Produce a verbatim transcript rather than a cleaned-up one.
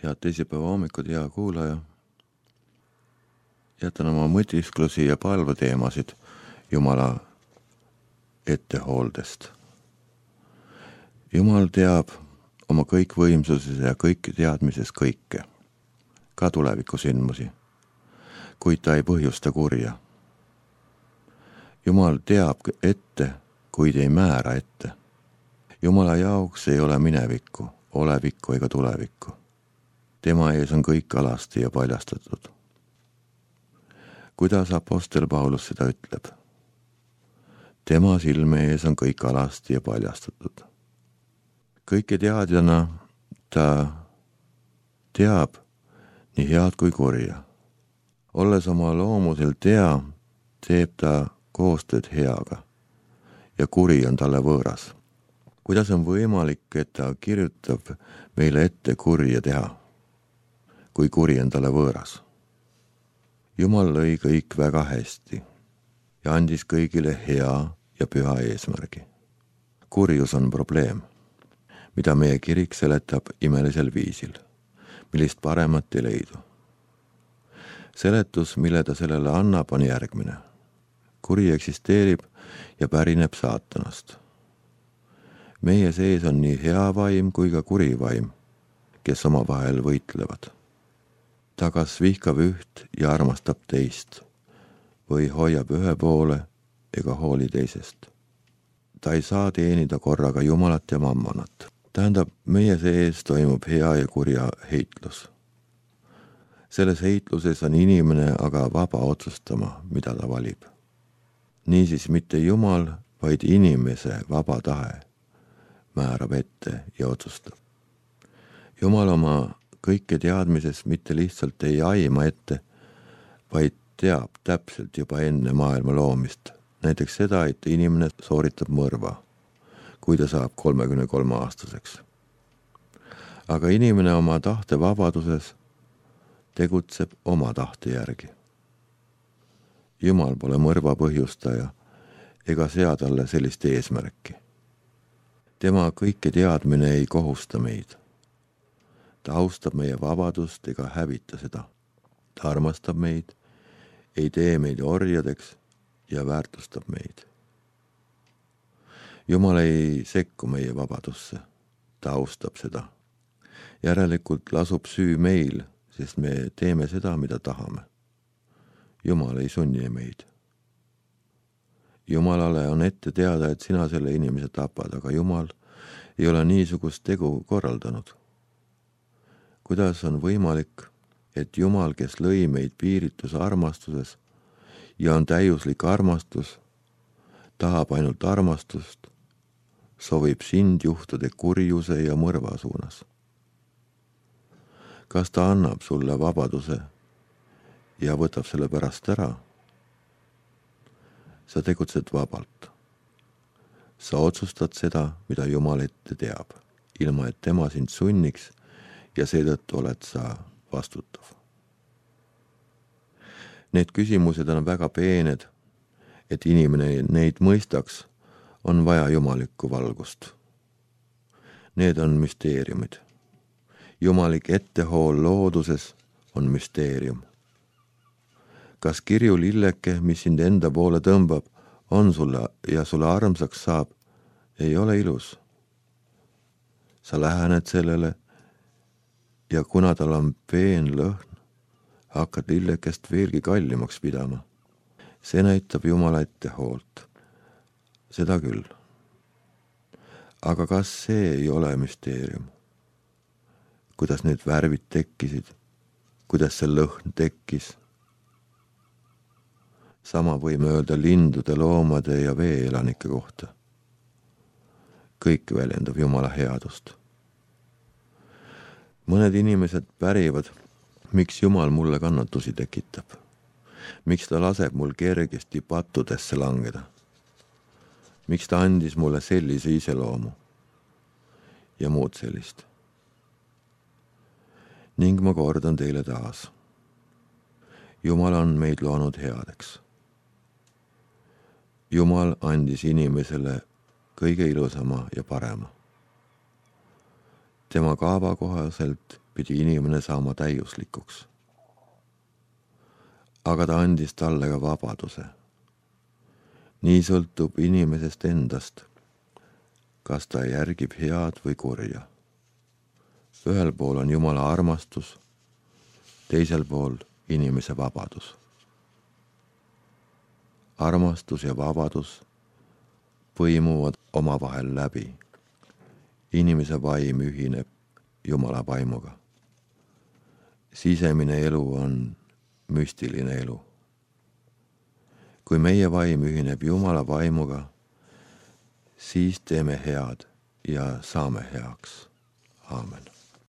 Head teisipäeva hommikud, hea kuulaja. Jätan oma mõtisklusi ja palveteemasid Jumala ettehooldest. Jumal teab oma kõikvõimsuses ja kõik teadmises kõike, ka tulevikusündmusi, kuid ta ei põhjusta kurja. Jumal teab ette, kuid ei määra ette. Jumala jaoks ei ole minevikku, olevikku ega tulevikku. Tema ees on kõik alasti ja paljastatud. Kuidas apostel Paulus seda ütleb? Tema silme ees on kõik alasti ja paljastatud. Kõike teadjana ta teab nii head kui kurja. Olles oma loomusel tea, teeb ta koostööd heaga ja kuri on talle võõras. Kuidas on võimalik, et ta kirjutab meile ette kurja teha, kui kuri on talle võõras? Jumal lõi kõik väga hästi ja andis kõigile hea ja püha eesmärgi. Kurjus on probleem, mida meie kirik seletab imelisel viisil, millist paremat ei leidu. Seletus, mille ta sellele annab, on järgmine. Kuri eksisteerib ja pärineb saatanast. Meie sees on nii hea vaim kui ka kuri vaim, kes omavahel võitlevad. Ta kas vihkab üht ja armastab teist või hoiab ühe poole ega hooli teisest. Ta ei saa teenida korraga Jumalat ja mammonat. Tähendab, meie sees toimub hea ja kurja heitlus. Selles heitluses on inimene aga vaba otsustama, mida ta valib. Niisiis mitte Jumal, vaid inimese vaba tahe määrab ette ja otsustab. Jumal oma kõike teadmises mitte lihtsalt ei aima ette, vaid teab täpselt juba enne maailma loomist. Näiteks seda, et inimene sooritab mõrva, kui ta saab kolmekümne kolme aastaseks. Aga inimene oma tahte vabaduses tegutseb oma tahte järgi. Jumal pole mõrva põhjustaja ega sea talle sellist eesmärki. Tema kõike teadmine ei kohusta meid. Ta austab meie vabadust ega hävita seda. Ta armastab meid, ei tee meid orjadeks ja väärtustab meid. Jumal ei sekku meie vabadusse. Ta austab seda. Järelikult lasub süü meil, sest me teeme seda, mida tahame. Jumal ei sunni meid. Jumalale on ette teada, et sina selle inimese tapad, aga Jumal ei ole niisugust tegu korraldanud. Kuidas on võimalik, et Jumal, kes lõi meid piiritus armastuses ja on täiuslik armastus, tahab ainult armastust, soovib sind juhtuda kurjuse ja mõrva suunas? Kas ta annab sulle vabaduse ja võtab selle pärast ära? Sa tegutsed vabalt. Sa otsustad seda, mida Jumal ette teab, ilma et tema sind sunniks ja seetõttu oled sa vastutav. Need küsimused on väga peened, et inimene neid mõistaks, on vaja jumalikku valgust. Need on müsteeriumid. Jumalik ettehool looduses on müsteerium. Kas kirju lilleke, mis sind enda poole tõmbab, on sulle ja sulle armsaks saab, ei ole ilus. Sa lähened sellele ja kuna tal on peen lõhn, hakkad lillekest veelgi kallimaks pidama. See näitab Jumala ettehoolt. Seda küll. Aga kas see ei ole müsteerium? Kuidas need värvid tekkisid? Kuidas see lõhn tekkis? Sama võime öelda lindude, loomade ja veeelanike kohta. Kõik väljendab Jumala headust. Mõned inimesed pärivad, miks Jumal mulle kannatusi tekitab. Miks ta laseb mul kergesti pattudesse langeda. Miks ta andis mulle sellise iseloomu ja muud sellist. Ning ma kordan teile taas. Jumal on meid loonud headeks. Jumal andis inimesele kõige ilusama ja parema. Tema kaava kohaselt pidi inimene saama täiuslikuks. Aga ta andis talle ka vabaduse. Nii sõltub inimesest endast, kas ta järgib head või kurja. Ühel pool on Jumala armastus, teisel pool inimese vabadus. Armastus ja vabadus põimuvad omavahel läbi. Inimese vaim ühineb Jumala vaimuga. Sisemine elu on müstiline elu. Kui meie vaim ühineb Jumala vaimuga, siis teeme head ja saame heaks. Aamen.